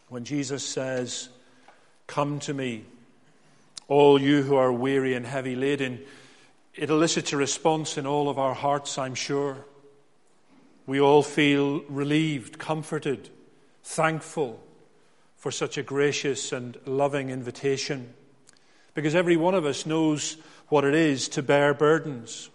when Jesus says, "Come to me, all you who are weary and heavy laden," it elicits a response in all of our hearts, I'm sure. We all feel relieved, comforted, thankful for such a gracious and loving invitation, because every one of us knows what it is to bear burdens.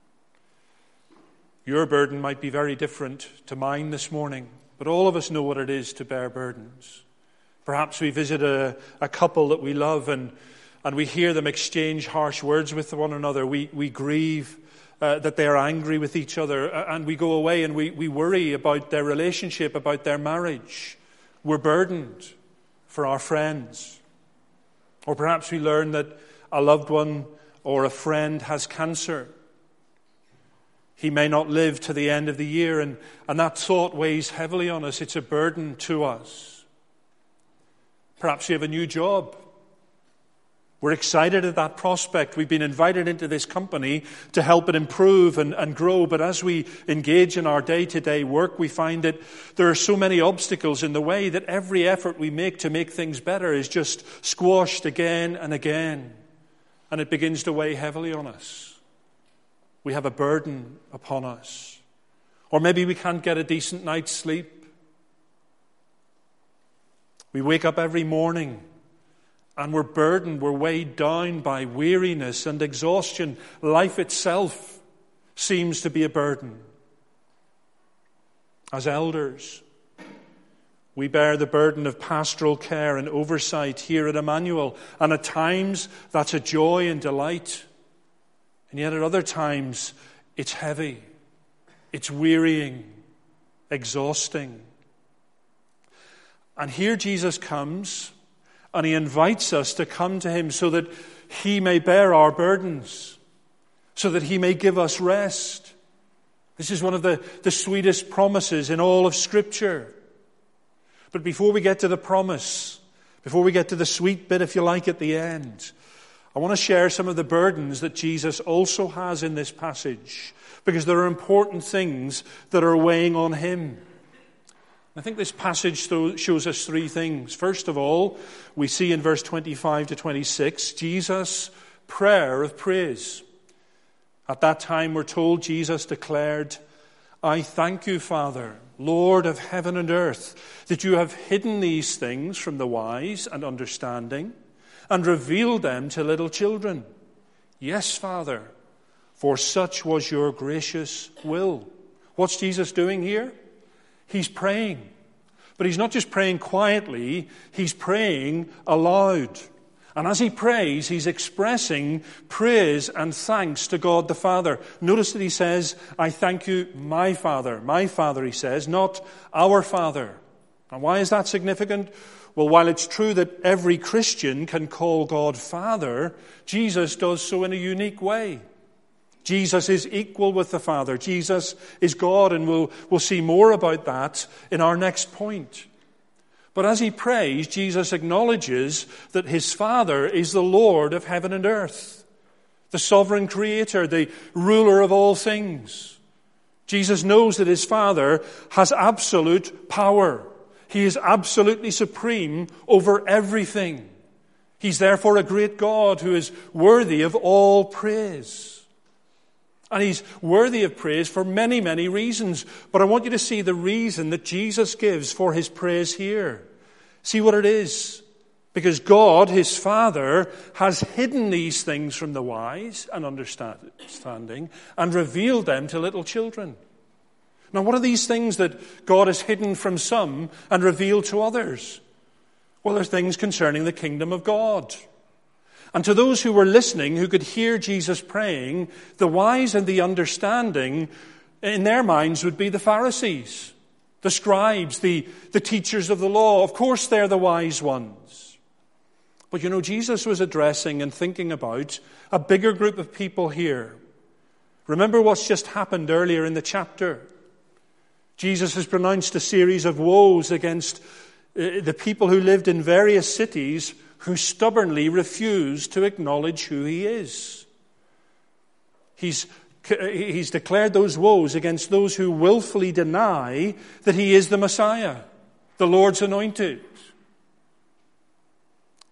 Your burden might be very different to mine this morning, but all of us know what it is to bear burdens. Perhaps we visit a couple that we love and we hear them exchange harsh words with one another. We grieve that they are angry with each other, and we go away and we worry about their relationship, about their marriage. We're burdened for our friends. Or perhaps we learn that a loved one or a friend has cancer. He may not live to the end of the year, and that thought weighs heavily on us. It's a burden to us. Perhaps you have a new job. We're excited at that prospect. We've been invited into this company to help it improve and grow. But as we engage in our day-to-day work, we find that there are so many obstacles in the way that every effort we make to make things better is just squashed again and again. And it begins to weigh heavily on us. We have a burden upon us. Or maybe we can't get a decent night's sleep. We wake up every morning and we're burdened, we're weighed down by weariness and exhaustion. Life itself seems to be a burden. As elders, we bear the burden of pastoral care and oversight here at Emmanuel. And at times, that's a joy and delight. And yet at other times, it's heavy, it's wearying, exhausting. And here Jesus comes, and he invites us to come to him so that he may bear our burdens, so that he may give us rest. This is one of the sweetest promises in all of Scripture. But before we get to the promise, before we get to the sweet bit, if you like, at the end, I want to share some of the burdens that Jesus also has in this passage, because there are important things that are weighing on him. I think this passage shows us three things. First of all, we see in verse 25 to 26, Jesus' prayer of praise. At that time, we're told Jesus declared, "I thank you, Father, Lord of heaven and earth, that you have hidden these things from the wise and understanding and revealed them to little children. Yes, Father, for such was your gracious will." What's Jesus doing here? He's praying. But he's not just praying quietly, he's praying aloud. And as he prays, he's expressing praise and thanks to God the Father. Notice that he says, "I thank you, my Father." My Father, he says, not our Father. And why is that significant? Well, while it's true that every Christian can call God Father, Jesus does so in a unique way. Jesus is equal with the Father. Jesus is God, and we'll see more about that in our next point. But as he prays, Jesus acknowledges that his Father is the Lord of heaven and earth, the sovereign creator, the ruler of all things. Jesus knows that his Father has absolute power. He is absolutely supreme over everything. He's therefore a great God who is worthy of all praise. And he's worthy of praise for many, many reasons. But I want you to see the reason that Jesus gives for his praise here. See what it is. Because God, his Father, has hidden these things from the wise and understanding and revealed them to little children. Now, what are these things that God has hidden from some and revealed to others? Well, they're things concerning the kingdom of God. And to those who were listening, who could hear Jesus praying, the wise and the understanding in their minds would be the Pharisees, the scribes, the teachers of the law. Of course, they're the wise ones. But you know, Jesus was addressing and thinking about a bigger group of people here. Remember what's just happened earlier in the chapter. Jesus has pronounced a series of woes against the people who lived in various cities who stubbornly refuse to acknowledge who he is. He's declared those woes against those who willfully deny that he is the Messiah, the Lord's anointed.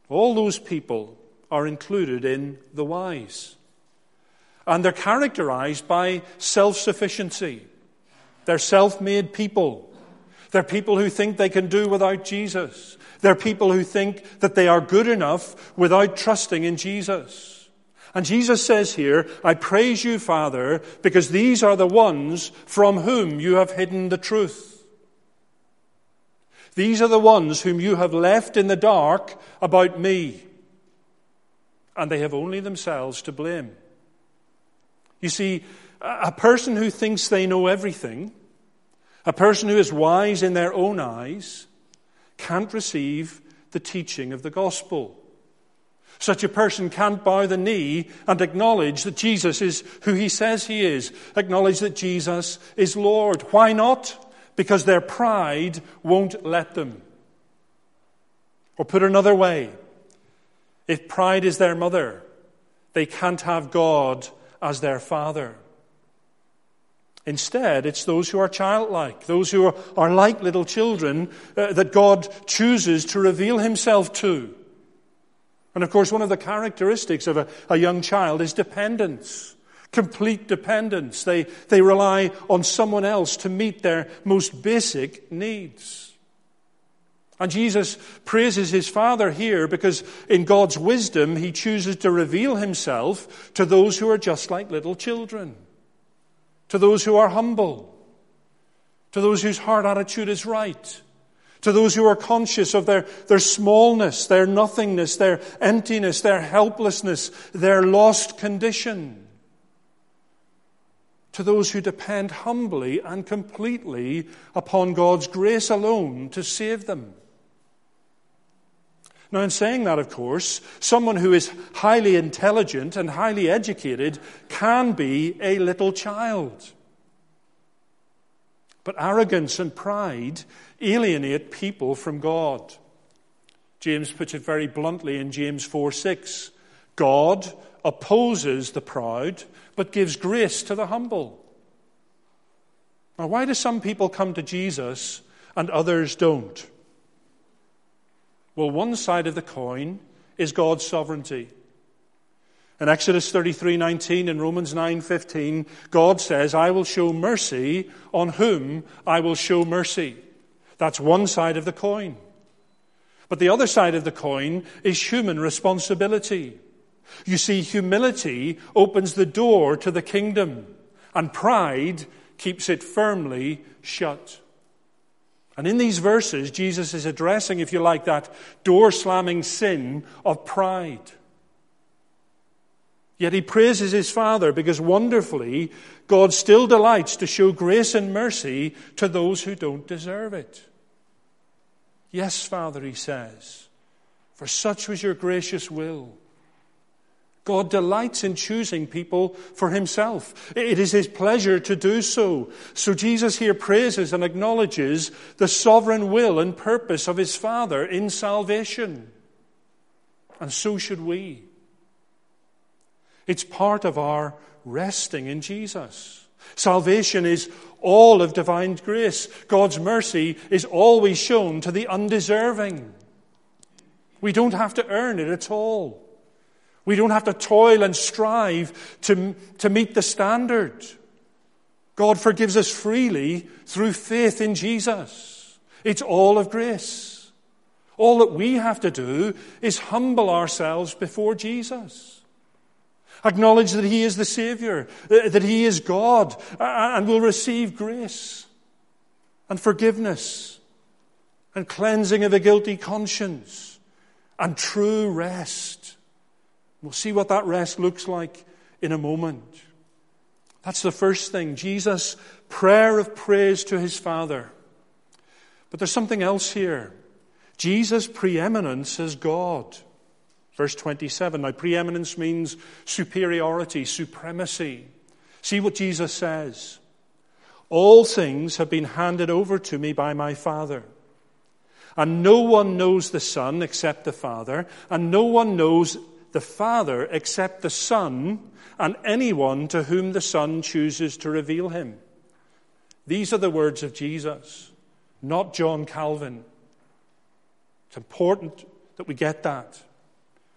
All those people are included in the wise. And they're characterized by self-sufficiency. They're self-made people. They're people who think they can do without Jesus. They're people who think that they are good enough without trusting in Jesus. And Jesus says here, I praise you, Father, because these are the ones from whom you have hidden the truth. These are the ones whom you have left in the dark about me. And they have only themselves to blame. You see, a person who thinks they know everything, a person who is wise in their own eyes, can't receive the teaching of the gospel. Such a person can't bow the knee and acknowledge that Jesus is who he says he is, acknowledge that Jesus is Lord. Why not? Because their pride won't let them. Or put another way, if pride is their mother, they can't have God as their father. Instead, it's those who are childlike, those who are like little children that God chooses to reveal himself to. And of course, one of the characteristics of a young child is dependence, complete dependence. They rely on someone else to meet their most basic needs. And Jesus praises his Father here because in God's wisdom, he chooses to reveal himself to those who are just like little children, to those who are humble, to those whose heart attitude is right, to those who are conscious of their smallness, their nothingness, their emptiness, their helplessness, their lost condition, to those who depend humbly and completely upon God's grace alone to save them. Now, in saying that, of course, someone who is highly intelligent and highly educated can be a little child. But arrogance and pride alienate people from God. James puts it very bluntly in James 4:6. God opposes the proud, but gives grace to the humble. Now, why do some people come to Jesus and others don't? Well, one side of the coin is God's sovereignty. In Exodus 33:19 and Romans 9:15, God says, I will show mercy on whom I will show mercy. That's one side of the coin. But the other side of the coin is human responsibility. You see, humility opens the door to the kingdom, and pride keeps it firmly shut. And in these verses, Jesus is addressing, if you like, that door-slamming sin of pride. Yet he praises his Father because wonderfully, God still delights to show grace and mercy to those who don't deserve it. Yes, Father, he says, for such was your gracious will. God delights in choosing people for himself. It is his pleasure to do so. So Jesus here praises and acknowledges the sovereign will and purpose of his Father in salvation. And so should we. It's part of our resting in Jesus. Salvation is all of divine grace. God's mercy is always shown to the undeserving. We don't have to earn it at all. We don't have to toil and strive to meet the standard. God forgives us freely through faith in Jesus. It's all of grace. All that we have to do is humble ourselves before Jesus. Acknowledge that he is the Savior, that he is God, and will receive grace and forgiveness and cleansing of a guilty conscience and true rest. We'll see what that rest looks like in a moment. That's the first thing, Jesus' prayer of praise to his Father. But there's something else here. Jesus' preeminence as God. Verse 27. Now, preeminence means superiority, supremacy. See what Jesus says. All things have been handed over to me by my Father. And no one knows the Son except the Father, and no one knows the Father except the Son, and anyone to whom the Son chooses to reveal him. These are the words of Jesus, not John Calvin. It's important that we get that.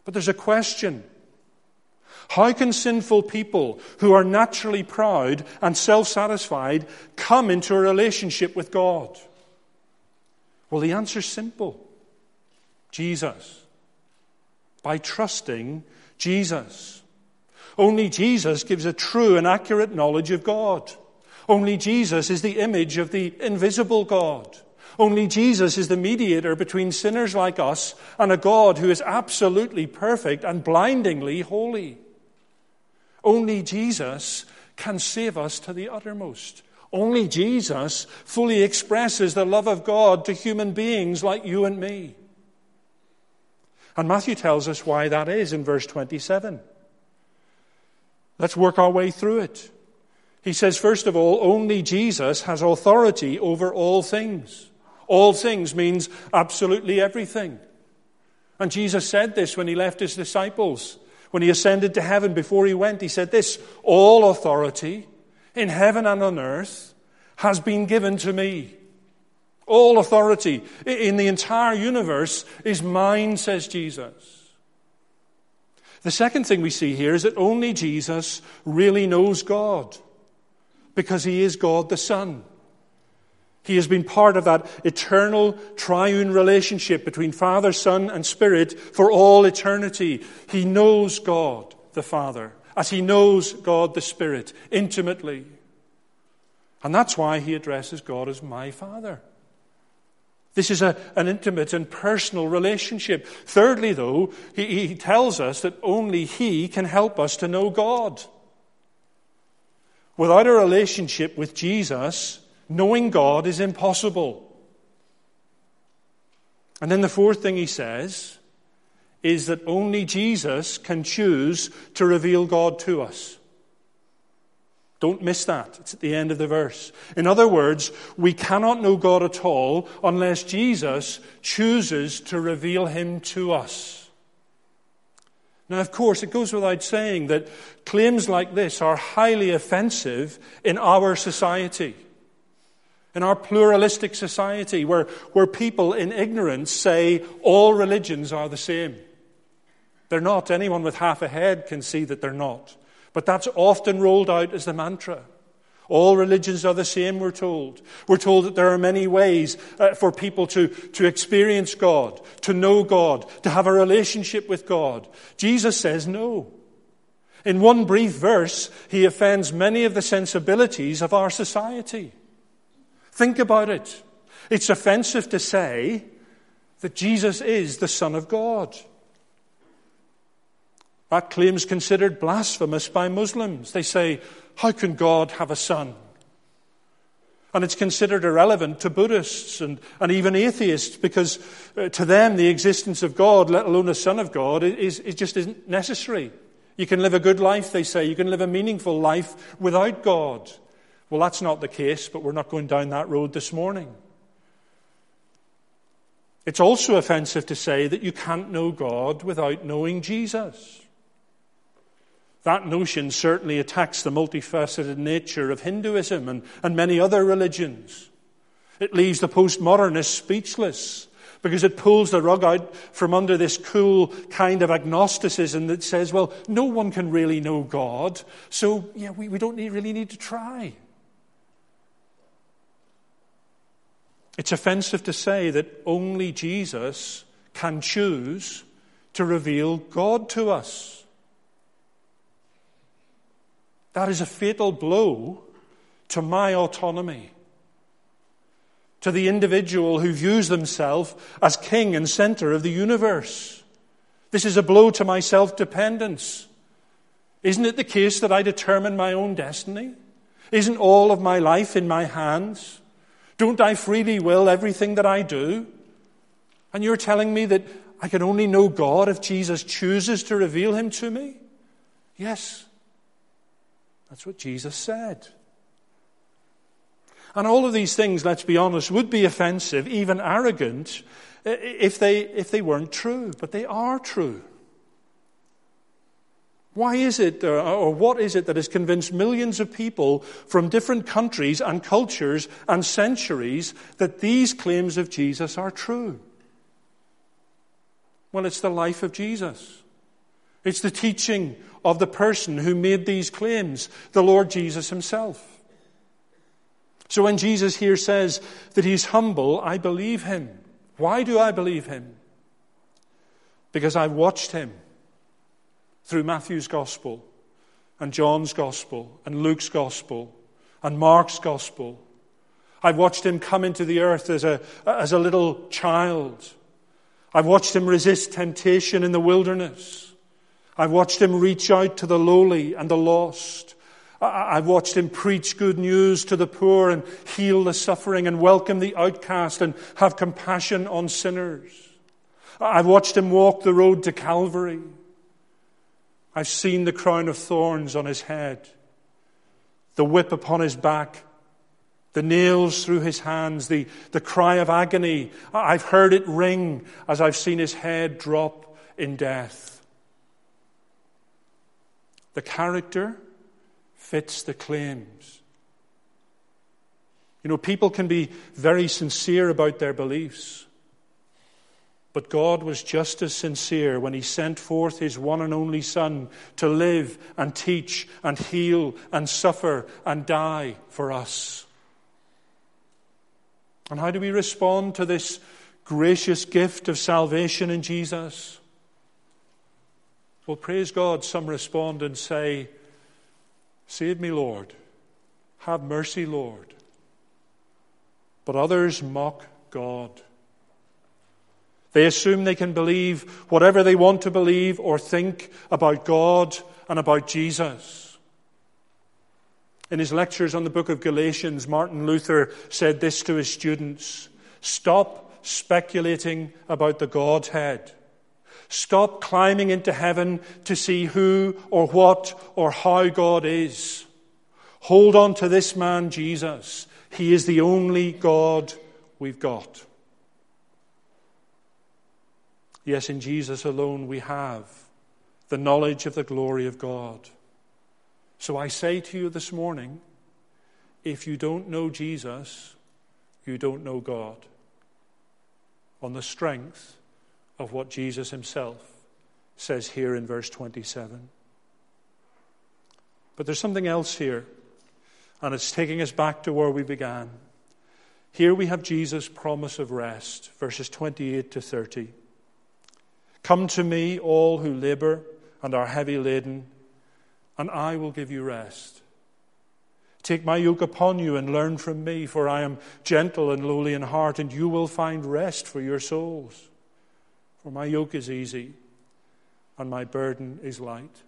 But there's a question. How can sinful people who are naturally proud and self-satisfied come into a relationship with God? Well, the answer's simple. Jesus. By trusting Jesus. Only Jesus gives a true and accurate knowledge of God. Only Jesus is the image of the invisible God. Only Jesus is the mediator between sinners like us and a God who is absolutely perfect and blindingly holy. Only Jesus can save us to the uttermost. Only Jesus fully expresses the love of God to human beings like you and me. And Matthew tells us why that is in verse 27. Let's work our way through it. He says, first of all, only Jesus has authority over all things. All things means absolutely everything. And Jesus said this when he left his disciples. When he ascended to heaven, before he went, he said this, all authority in heaven and on earth has been given to me. All authority in the entire universe is mine, says Jesus. The second thing we see here is that only Jesus really knows God, because he is God the Son. He has been part of that eternal triune relationship between Father, Son, and Spirit for all eternity. He knows God the Father, as he knows God the Spirit intimately. And that's why he addresses God as my Father. This is an intimate and personal relationship. Thirdly, though, he tells us that only he can help us to know God. Without a relationship with Jesus, knowing God is impossible. And then the fourth thing he says is that only Jesus can choose to reveal God to us. Don't miss that. It's at the end of the verse. In other words, we cannot know God at all unless Jesus chooses to reveal him to us. Now, of course, it goes without saying that claims like this are highly offensive in our society. In our pluralistic society, where people in ignorance say all religions are the same. They're not. Anyone with half a head can see that they're not. But that's often rolled out as the mantra. All religions are the same, we're told. We're told that there are many ways for people to experience God, to know God, to have a relationship with God. Jesus says no. In one brief verse, he offends many of the sensibilities of our society. Think about it. It's offensive to say that Jesus is the Son of God. That claim is considered blasphemous by Muslims. They say, how can God have a son? And it's considered irrelevant to Buddhists and even atheists, because to them the existence of God, let alone a son of God, is just isn't necessary. You can live a good life, they say. You can live a meaningful life without God. Well, that's not the case, but we're not going down that road this morning. It's also offensive to say that you can't know God without knowing Jesus. That notion certainly attacks the multifaceted nature of Hinduism and many other religions. It leaves the postmodernists speechless because it pulls the rug out from under this cool kind of agnosticism that says, well, no one can really know God, so we don't really need to try. It's offensive to say that only Jesus can choose to reveal God to us. That is a fatal blow to my autonomy, to the individual who views themselves as king and center of the universe. This is a blow to my self-dependence. Isn't it the case that I determine my own destiny? Isn't all of my life in my hands? Don't I freely will everything that I do? And you're telling me that I can only know God if Jesus chooses to reveal him to me? Yes. That's what Jesus said. And all of these things, let's be honest, would be offensive, even arrogant, if they weren't true. But they are true. Why is it, or what is it that has convinced millions of people from different countries and cultures and centuries that these claims of Jesus are true? Well, it's the life of Jesus. It's the teaching of the person who made these claims, the Lord Jesus himself. So when Jesus here says that he's humble, I believe him. Why do I believe him? Because I've watched him through Matthew's gospel and John's gospel and Luke's gospel and Mark's gospel. I've watched him come into the earth as a little child. I've watched him resist temptation in the wilderness. I've watched him reach out to the lowly and the lost. I've watched him preach good news to the poor and heal the suffering and welcome the outcast and have compassion on sinners. I've watched him walk the road to Calvary. I've seen the crown of thorns on his head, the whip upon his back, the nails through his hands, the cry of agony. I've heard it ring as I've seen his head drop in death. The character fits the claims. You know, people can be very sincere about their beliefs, but God was just as sincere when he sent forth his one and only Son to live and teach and heal and suffer and die for us. And how do we respond to this gracious gift of salvation in Jesus? Well, praise God, some respond and say, "Save me, Lord. Have mercy, Lord." But others mock God. They assume they can believe whatever they want to believe or think about God and about Jesus. In his lectures on the book of Galatians, Martin Luther said this to his students: "Stop speculating about the Godhead. Stop climbing into heaven to see who or what or how God is. Hold on to this man, Jesus. He is the only God we've got." Yes, in Jesus alone we have the knowledge of the glory of God. So I say to you this morning, if you don't know Jesus, you don't know God. On the strength of what Jesus himself says here in verse 27. But there's something else here, and it's taking us back to where we began. Here we have Jesus' promise of rest, verses 28 to 30. "Come to me, all who labor and are heavy laden, and I will give you rest. Take my yoke upon you and learn from me, for I am gentle and lowly in heart, and you will find rest for your souls. For my yoke is easy, and my burden is light."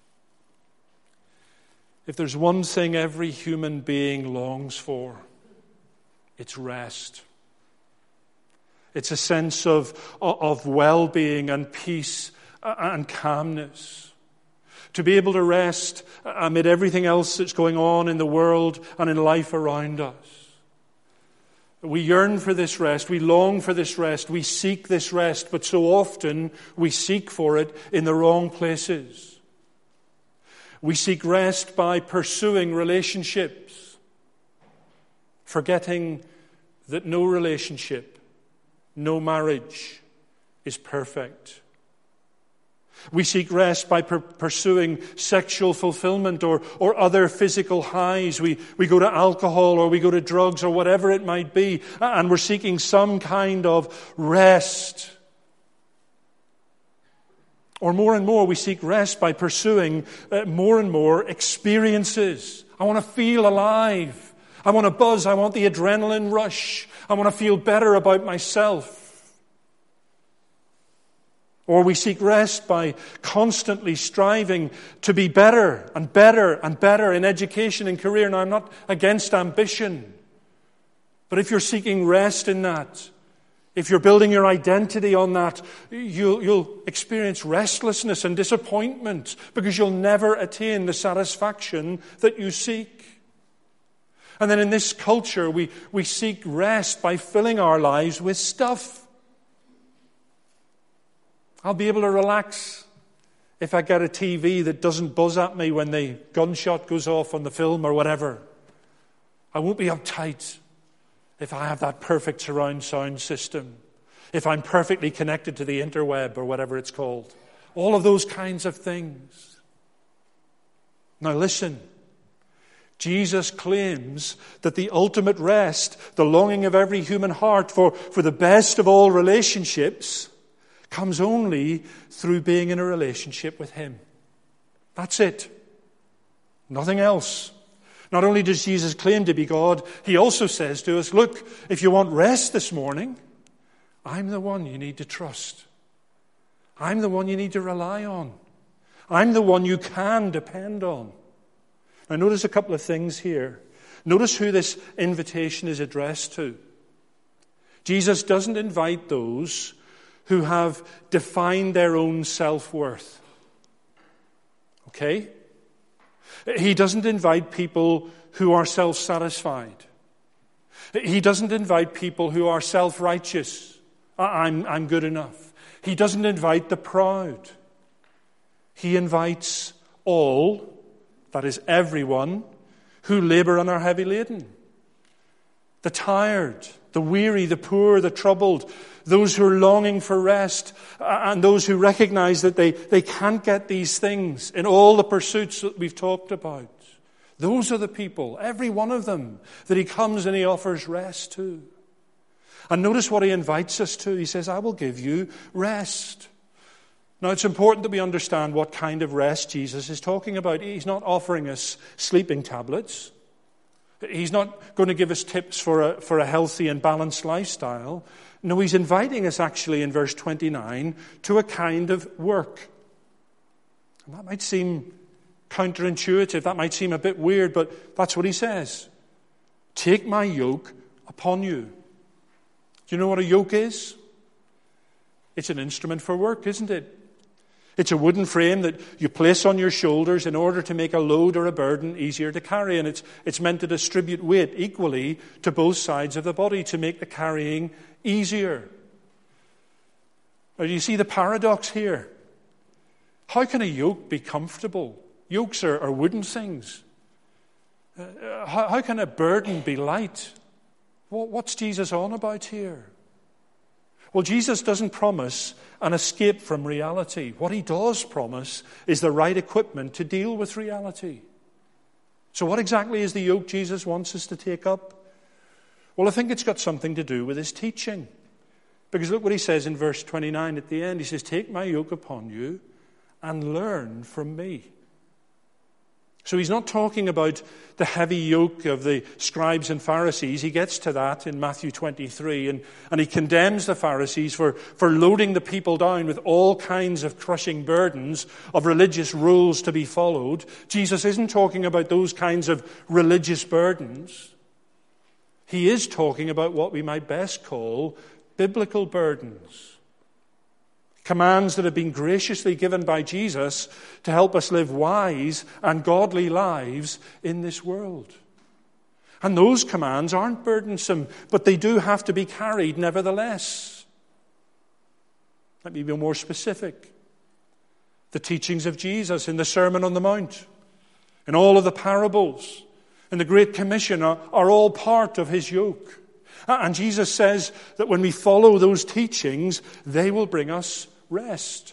If there's one thing every human being longs for, it's rest. It's a sense of well-being and peace and calmness. To be able to rest amid everything else that's going on in the world and in life around us. We yearn for this rest. We long for this rest. We seek this rest, but so often we seek for it in the wrong places. We seek rest by pursuing relationships, forgetting that no relationship, no marriage is perfect. We seek rest by pursuing sexual fulfillment or other physical highs. We go to alcohol or we go to drugs or whatever it might be, and we're seeking some kind of rest. Or more and more, we seek rest by pursuing more and more experiences. I want to feel alive. I want to buzz. I want the adrenaline rush. I want to feel better about myself. Or we seek rest by constantly striving to be better and better and better in education and career. Now, I'm not against ambition. But if you're seeking rest in that, if you're building your identity on that, you'll experience restlessness and disappointment because you'll never attain the satisfaction that you seek. And then in this culture, we seek rest by filling our lives with stuff. I'll be able to relax if I get a TV that doesn't buzz at me when the gunshot goes off on the film or whatever. I won't be uptight if I have that perfect surround sound system, if I'm perfectly connected to the interweb or whatever it's called. All of those kinds of things. Now listen. Jesus claims that the ultimate rest, the longing of every human heart for the best of all relationships, comes only through being in a relationship with Him. That's it. Nothing else. Not only does Jesus claim to be God, He also says to us, look, if you want rest this morning, I'm the one you need to trust. I'm the one you need to rely on. I'm the one you can depend on. Now notice a couple of things here. Notice who this invitation is addressed to. Jesus doesn't invite those who have defined their own self-worth. Okay? He doesn't invite people who are self-satisfied. He doesn't invite people who are self-righteous. I'm good enough. He doesn't invite the proud. He invites all, that is everyone, who labor and are heavy laden. The tired, the weary, the poor, the troubled, those who are longing for rest, and those who recognize that they can't get these things in all the pursuits that we've talked about. Those are the people, every one of them, that He comes and He offers rest to. And notice what He invites us to. He says, I will give you rest. Now, it's important that we understand what kind of rest Jesus is talking about. He's not offering us sleeping tablets. He's not going to give us tips for a healthy and balanced lifestyle. No, He's inviting us actually in verse 29 to a kind of work. And that might seem counterintuitive. That might seem a bit weird, but that's what He says. Take my yoke upon you. Do you know what a yoke is? It's an instrument for work, isn't it? It's a wooden frame that you place on your shoulders in order to make a load or a burden easier to carry. And it's meant to distribute weight equally to both sides of the body to make the carrying easier. Now, do you see the paradox here? How can a yoke be comfortable? Yokes are wooden things. How can a burden be light? What's Jesus on about here? Well, Jesus doesn't promise an escape from reality. What He does promise is the right equipment to deal with reality. So what exactly is the yoke Jesus wants us to take up? Well, I think it's got something to do with His teaching. Because look what He says in verse 29 at the end. He says, take my yoke upon you and learn from me. So He's not talking about the heavy yoke of the scribes and Pharisees. He gets to that in Matthew 23, and He condemns the Pharisees for loading the people down with all kinds of crushing burdens of religious rules to be followed. Jesus isn't talking about those kinds of religious burdens. He is talking about what we might best call biblical burdens. Commands that have been graciously given by Jesus to help us live wise and godly lives in this world. And those commands aren't burdensome, but they do have to be carried nevertheless. Let me be more specific. The teachings of Jesus in the Sermon on the Mount, in all of the parables, in the Great Commission are all part of His yoke. And Jesus says that when we follow those teachings, they will bring us rest.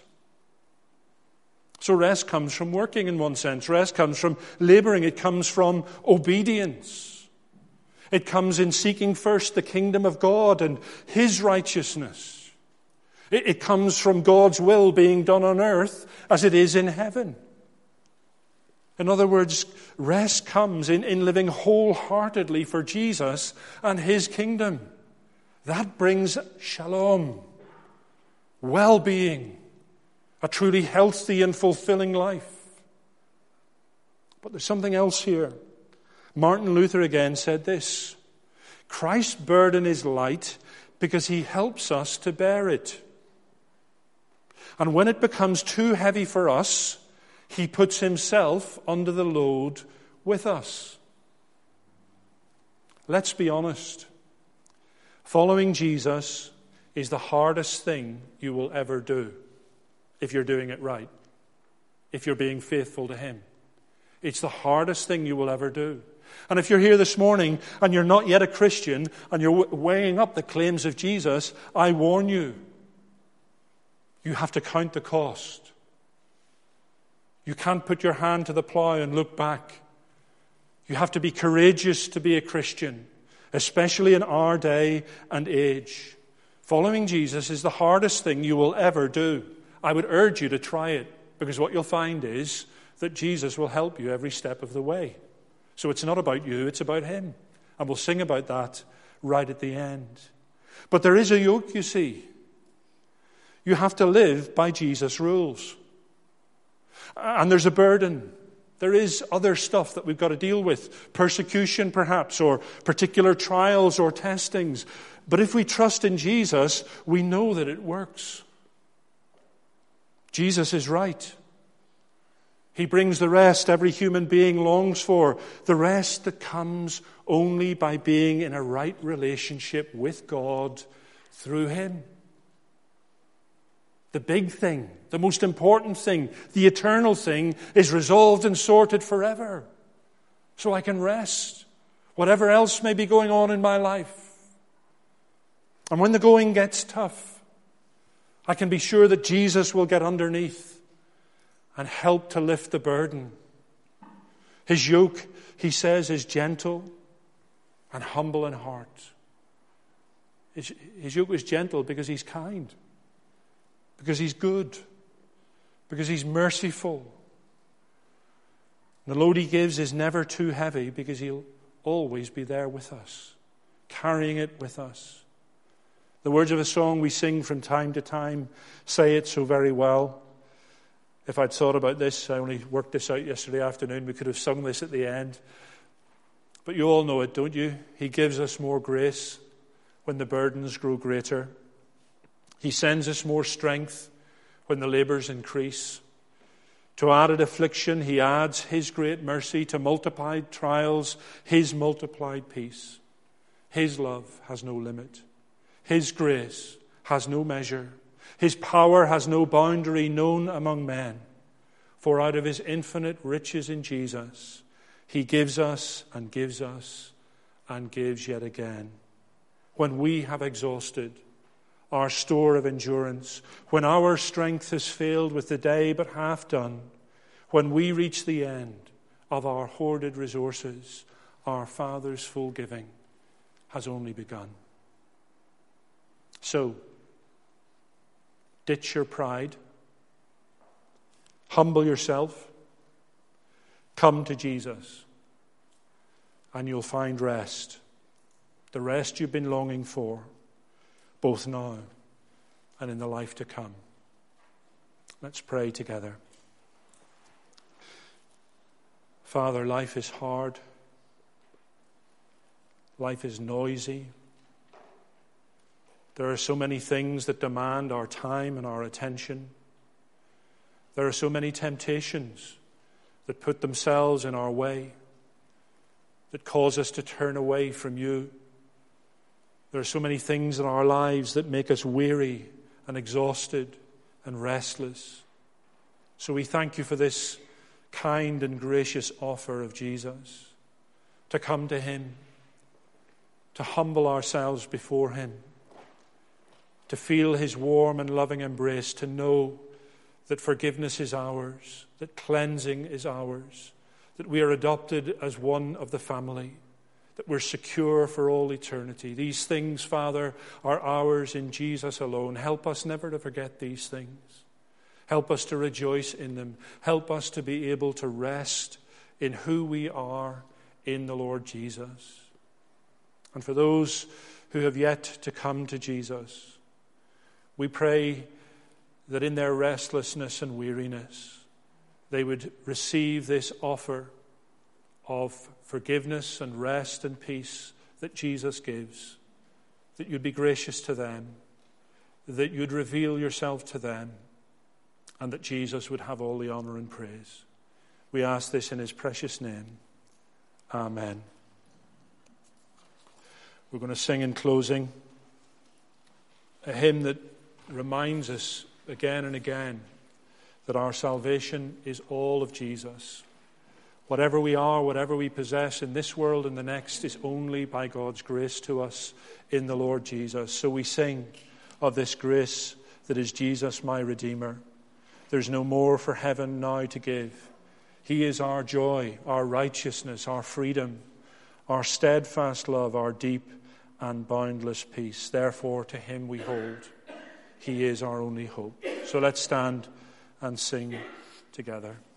So rest comes from working in one sense. Rest comes from laboring. It comes from obedience. It comes in seeking first the kingdom of God and His righteousness. It comes from God's will being done on earth as it is in heaven. In other words, rest comes in living wholeheartedly for Jesus and His kingdom. That brings shalom, well-being, a truly healthy and fulfilling life. But there's something else here. Martin Luther again said this: Christ's burden is light because He helps us to bear it. And when it becomes too heavy for us, He puts Himself under the load with us. Let's be honest. Following Jesus is the hardest thing you will ever do if you're doing it right, if you're being faithful to Him. It's the hardest thing you will ever do. And if you're here this morning and you're not yet a Christian and you're weighing up the claims of Jesus, I warn you, you have to count the cost. You can't put your hand to the plow and look back. You have to be courageous to be a Christian, especially in our day and age. Following Jesus is the hardest thing you will ever do. I would urge you to try it, because what you'll find is that Jesus will help you every step of the way. So it's not about you, it's about him. And we'll sing about that right at the end. But there is a yoke, you see. You have to live by Jesus' rules. And there's a burden. There is other stuff that we've got to deal with. Persecution, perhaps, or particular trials or testings. But if we trust in Jesus, we know that it works. Jesus is right. He brings the rest every human being longs for. The rest that comes only by being in a right relationship with God through him. The big thing, the most important thing, the eternal thing is resolved and sorted forever. So I can rest, whatever else may be going on in my life. And when the going gets tough, I can be sure that Jesus will get underneath and help to lift the burden. His yoke, he says, is gentle and humble in heart. His yoke is gentle because he's kind. Because he's good. Because he's merciful. The load he gives is never too heavy because he'll always be there with us, carrying it with us. The words of a song we sing from time to time say it so very well. If I'd thought about this, I only worked this out yesterday afternoon, we could have sung this at the end. But you all know it, don't you? He gives us more grace when the burdens grow greater. He sends us more strength when the labors increase. To added affliction, he adds his great mercy. To multiplied trials, his multiplied peace. His love has no limit. His grace has no measure. His power has no boundary known among men. For out of his infinite riches in Jesus, he gives us and gives us and gives yet again. When we have exhausted our store of endurance, when our strength has failed with the day but half done, when we reach the end of our hoarded resources, our Father's full giving has only begun. So, ditch your pride, humble yourself, come to Jesus, and you'll find rest, the rest you've been longing for, both now and in the life to come. Let's pray together. Father, life is hard. Life is noisy. There are so many things that demand our time and our attention. There are so many temptations that put themselves in our way, that cause us to turn away from you. There are so many things in our lives that make us weary and exhausted and restless. So we thank you for this kind and gracious offer of Jesus, to come to him, to humble ourselves before him, to feel his warm and loving embrace, to know that forgiveness is ours, that cleansing is ours, that we are adopted as one of the family, that we're secure for all eternity. These things, Father, are ours in Jesus alone. Help us never to forget these things. Help us to rejoice in them. Help us to be able to rest in who we are in the Lord Jesus. And for those who have yet to come to Jesus, we pray that in their restlessness and weariness, they would receive this offer of forgiveness and rest and peace that Jesus gives, that you'd be gracious to them, that you'd reveal yourself to them, and that Jesus would have all the honor and praise. We ask this in his precious name. Amen. We're going to sing in closing a hymn that reminds us again and again that our salvation is all of Jesus. Whatever we are, whatever we possess in this world and the next is only by God's grace to us in the Lord Jesus. So we sing of this grace that is Jesus, my Redeemer. There's no more for heaven now to give. He is our joy, our righteousness, our freedom, our steadfast love, our deep and boundless peace. Therefore, to him we hold. He is our only hope. So let's stand and sing together.